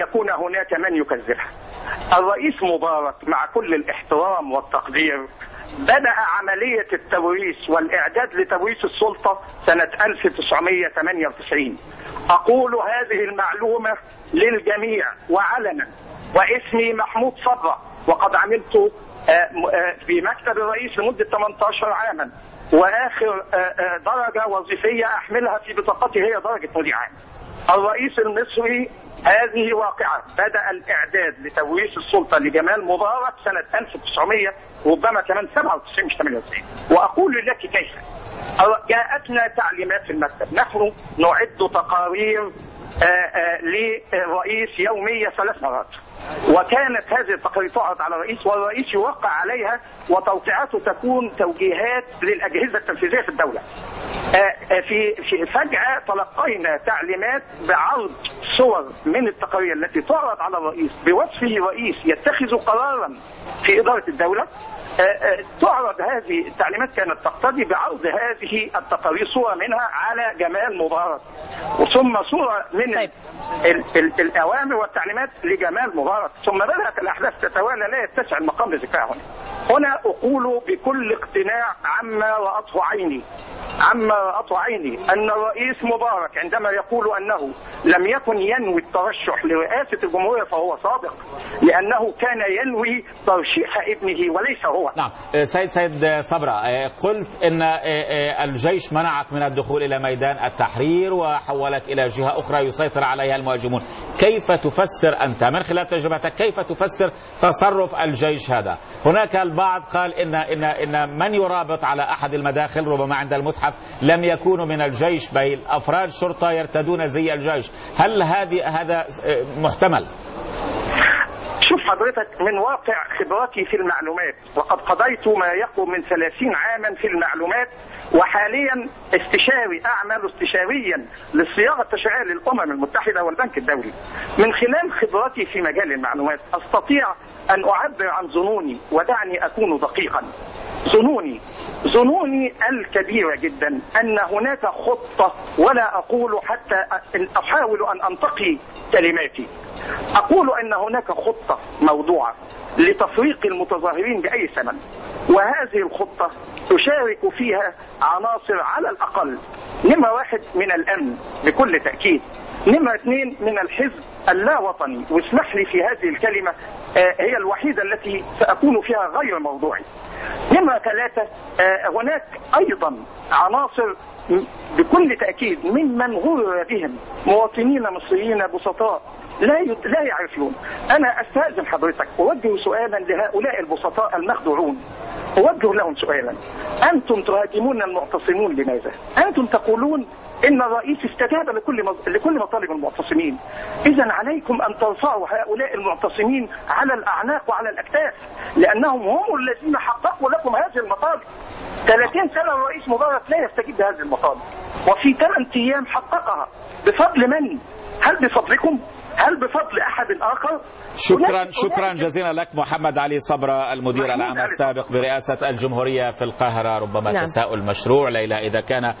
يكون هناك من يكذبها. الرئيس مبارك مع كل الاحترام والتقدير بدأ عملية التوريث والإعداد لتوريث السلطة سنة 1998. أقول هذه المعلومة للجميع وعلنا، واسمي محمود صبرا، وقد عملت في مكتب الرئيس لمدة 18 عاما، وآخر درجة وظيفية أحملها في بطاقتي هي درجة مدير عام. الرئيس المصري هذه واقعة، بدأ الإعداد لتوريث السلطة لجمال مبارك سنة 1900 ربما كمان 97 مش 98. وأقول لك كيف. جاءتنا تعليمات في المكتب، نحن نعد تقارير للرئيس يومية 3 مرات، وكانت هذه التقارير تعرض على الرئيس والرئيس يوقع عليها، وتوقيعاته تكون توجيهات للأجهزة التنفيذية في الدولة. في فجأة تلقينا تعليمات بعرض صور من التقارير التي تعرض على الرئيس بوصفه رئيس يتخذ قرارا في إدارة الدولة. تعرض هذه التعليمات كانت تقتضي بعرض هذه التقارير صورة منها على جمال مبارك، ثم صورة من الأوامر والتعليمات لجمال مبارك، ثم بدأت الأحداث تتوالى لا يتسع المقام لذكرها. هنا أقول بكل اقتناع عما رأته عيني أن الرئيس مبارك عندما يقول أنه لم يكن ينوي الترشح لرئاسة الجمهورية فهو صادق، لأنه كان ينوي ترشيح ابنه وليس هو. نعم سيد صبرا، قلت إن الجيش منعك من الدخول إلى ميدان التحرير وحولك إلى جهة أخرى يسيطر عليها المهاجمون. كيف تفسر أنت من خلال تجربتك كيف تفسر تصرف الجيش هذا؟ هناك البعض قال إن من يرابط على أحد المداخل ربما عند المتحف لم يكونوا من الجيش، بل أفراد شرطة يرتدون زي الجيش. هل هذا محتمل؟ شوف حضرتك، من واقع خبرتي في المعلومات، وقد قضيت ما يقرب من 30 عاما في المعلومات، وحاليا أعمل استشاريا للصياغة التشريعية للأمم المتحدة والبنك الدولي. من خلال خبرتي في مجال المعلومات أستطيع أن أعبر عن ظنوني، ودعني أكون دقيقا. ظنوني الكبيرة جدا أن هناك خطة، ولا أقول حتى أحاول أن أنتقي كلماتي، أقول أن هناك خطة موضوعة لتفريق المتظاهرين بأي ثمن، وهذه الخطة تشارك فيها عناصر على الأقل: نمرة 1 من الأمن بكل تأكيد، نمرة 2 من الحزب اللا وطني، واسمح لي في هذه الكلمة هي الوحيدة التي سأكون فيها غير موضوعي، نمرة 3 هناك أيضا عناصر بكل تأكيد ممن غرر بهم مواطنين مصريين بسطاء لا يعرفون. أنا أستأذن حضرتك أوجه سؤالا لهؤلاء البسطاء المخدوعون، أوجه لهم سؤالا: أنتم تهاجمون المعتصمون لماذا؟ أنتم تقولون إن الرئيس استجاب لكل مطالب المعتصمين، إذن عليكم أن ترفعوا هؤلاء المعتصمين على الأعناق وعلى الأكتاف، لأنهم هم الذين حققوا لكم هذه المطالب. 30 سنة الرئيس مبارك لا يستجيب لهذه المطالب، وفي 8 أيام حققها. بفضل من؟ هل بفضلكم؟ هل بفضل أحد آخر؟ شكرا جزيلا لك محمد علي صبرا، المدير العام السابق برئاسة الجمهورية في القاهرة. ربما تساؤل مشروع ليلى، إذا كان